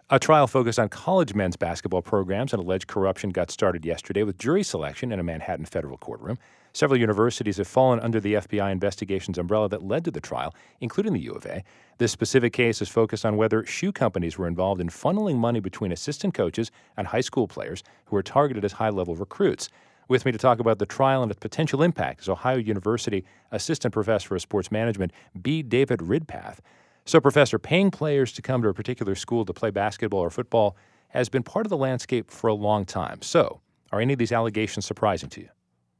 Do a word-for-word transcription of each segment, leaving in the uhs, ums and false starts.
A trial focused on college men's basketball programs and alleged corruption got started yesterday with jury selection in a Manhattan federal courtroom. Several universities have fallen under the F B I investigation's umbrella that led to the trial, including the U of A. This specific case is focused on whether shoe companies were involved in funneling money between assistant coaches and high school players who were targeted as high-level recruits. With me to talk about the trial and its potential impact is Ohio University Assistant Professor of Sports Management, B. David Ridpath. So, Professor, paying players to come to a particular school to play basketball or football has been part of the landscape for a long time. So, are any of these allegations surprising to you?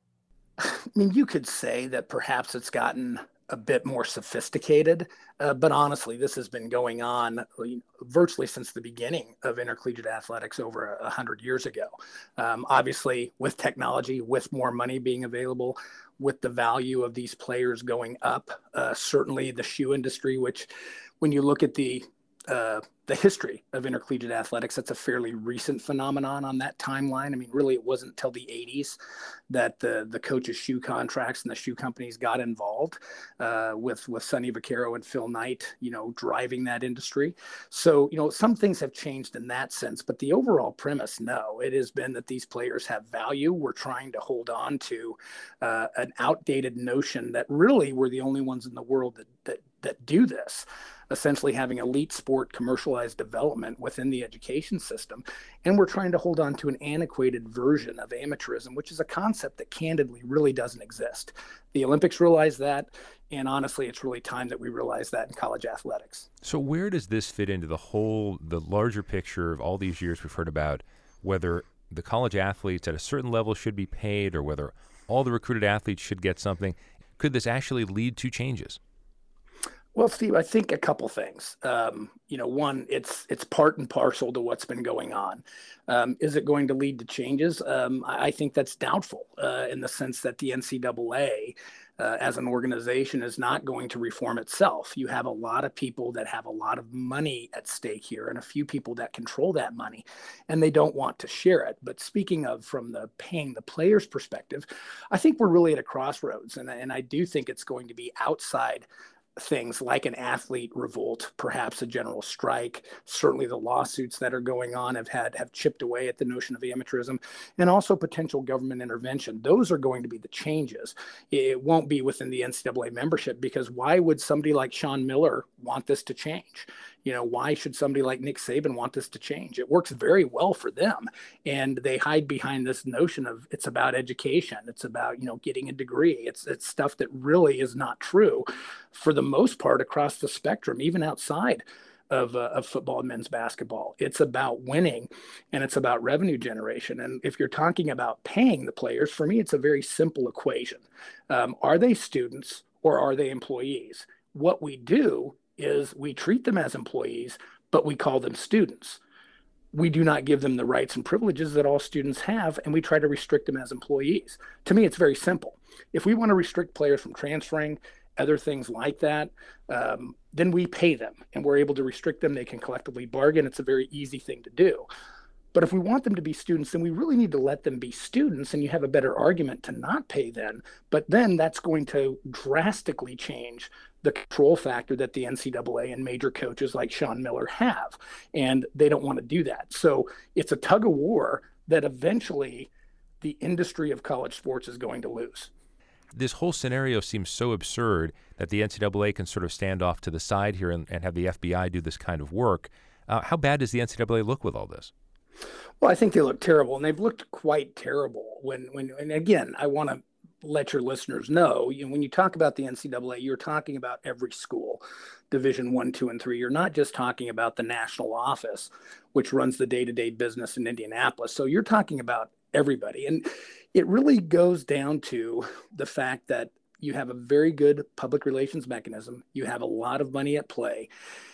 I mean, you could say that perhaps it's gotten a bit more sophisticated, uh, but honestly, this has been going on virtually since the beginning of intercollegiate athletics over a hundred years ago. Um, obviously, with technology, with more money being available, with the value of these players going up, uh, certainly the shoe industry, which when you look at the uh, the history of intercollegiate athletics, that's a fairly recent phenomenon on that timeline. I mean, really, it wasn't until the eighties that the the coaches' shoe contracts and the shoe companies got involved uh, with with Sonny Vaccaro and Phil Knight, you know, driving that industry. So, you know, some things have changed in that sense, but the overall premise, no, it has been that these players have value. We're trying to hold on to uh, an outdated notion that really we're the only ones in the world that that that do this. Essentially having elite sport commercialized development within the education system. And we're trying to hold on to an antiquated version of amateurism, which is a concept that candidly really doesn't exist. The Olympics realize that, and honestly, it's really time that we realize that in college athletics. So where does this fit into the whole, the larger picture of all these years we've heard about whether the college athletes at a certain level should be paid or whether all the recruited athletes should get something? Could this actually lead to changes? Well, Steve, I think a couple things. Um, you know, one, it's it's part and parcel to what's been going on. Um, is it going to lead to changes? Um, I, I think that's doubtful uh, in the sense that the N C double A, uh, as an organization, is not going to reform itself. You have a lot of people that have a lot of money at stake here and a few people that control that money, and they don't want to share it. But speaking of from the paying the players perspective, I think we're really at a crossroads, and, and I do think it's going to be outside things like an athlete revolt, perhaps a general strike. Certainly the lawsuits that are going on have had have chipped away at the notion of amateurism, and also potential government intervention. Those are going to be the changes. It won't be within the N C double A membership, because why would somebody like Sean Miller want this to change? You know, why should somebody like Nick Saban want this to change? It works very well for them. And they hide behind this notion of it's about education. It's about, you know, getting a degree. It's it's stuff that really is not true for the most part across the spectrum, even outside of, uh, of football and men's basketball. It's about winning, and it's about revenue generation. And if you're talking about paying the players, for me, it's a very simple equation. Um, are they students or are they employees? What we do is we treat them as employees, but we call them students. We do not give them the rights and privileges that all students have, and we try to restrict them as employees. To me, it's very simple. If we want to restrict players from transferring, other things like that, um, then we pay them and we're able to restrict them. They can collectively bargain. It's a very easy thing to do. But if we want them to be students, then we really need to let them be students, and you have a better argument to not pay them. But then that's going to drastically change the control factor that the N C double A and major coaches like Sean Miller have, and they don't want to do that. So it's a tug of war that eventually the industry of college sports is going to lose. This whole scenario seems so absurd that the N C double A can sort of stand off to the side here and, and have the F B I do this kind of work. Uh, how bad does the N C double A look with all this? Well, I think they look terrible, and they've looked quite terrible. When, when, and again, I want to let your listeners know, you know, when you talk about the N C double A, you're talking about every school, Division one, two, and three. You're not just talking about the national office, which runs the day-to-day business in Indianapolis. So you're talking about everybody. And it really goes down to the fact that you have a very good public relations mechanism. You have a lot of money at play.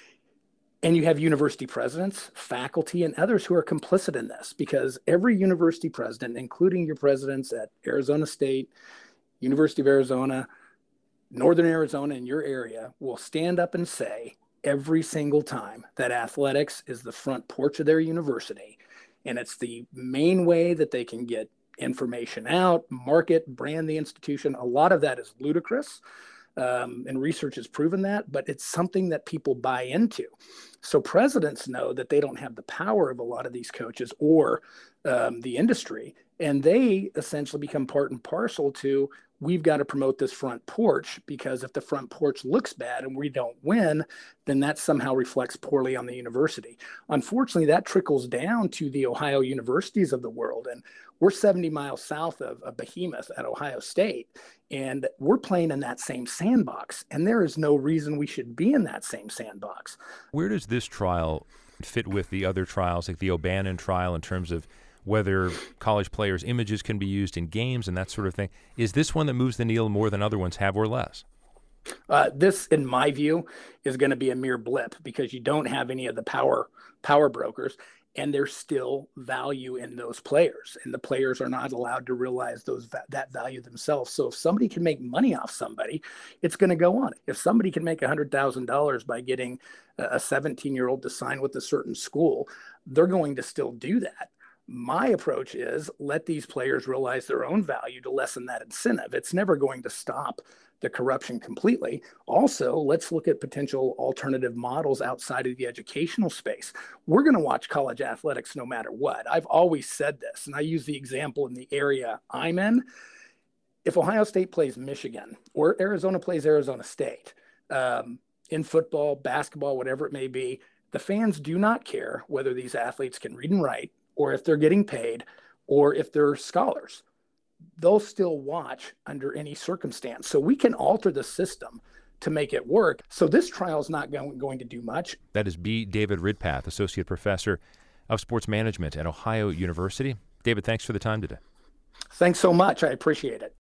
And you have university presidents, faculty, and others who are complicit in this, because every university president, including your presidents at Arizona State, University of Arizona, Northern Arizona, in your area, will stand up and say every single time that athletics is the front porch of their university. And it's the main way that they can get information out, market, brand the institution. A lot of that is ludicrous. Um, and research has proven that, but it's something that people buy into. So presidents know that they don't have the power of a lot of these coaches or um, the industry, and they essentially become part and parcel to, we've got to promote this front porch, because if the front porch looks bad and we don't win, then that somehow reflects poorly on the university. Unfortunately, that trickles down to the Ohio universities of the world. And we're seventy miles south of a behemoth at Ohio State, and we're playing in that same sandbox. And there is no reason we should be in that same sandbox. Where does this trial fit with the other trials, like the O'Bannon trial, in terms of whether college players' images can be used in games and that sort of thing? Is this one that moves the needle more than other ones have, or less? Uh, this, in my view, is going to be a mere blip, because you don't have any of the power power brokers, and there's still value in those players, and the players are not allowed to realize those that value themselves. So if somebody can make money off somebody, it's going to go on. If somebody can make one hundred thousand dollars by getting a seventeen-year-old to sign with a certain school, they're going to still do that. My approach is, let these players realize their own value to lessen that incentive. It's never going to stop the corruption completely. Also, let's look at potential alternative models outside of the educational space. We're going to watch college athletics no matter what. I've always said this, and I use the example in the area I'm in. If Ohio State plays Michigan, or Arizona plays Arizona State, um, in football, basketball, whatever it may be, the fans do not care whether these athletes can read and write, or if they're getting paid, or if they're scholars. They'll still watch under any circumstance. So we can alter the system to make it work. So this trial is not going, going to do much. That is B. David Ridpath, Associate Professor of Sports Management at Ohio University. David, thanks for the time today. Thanks so much. I appreciate it.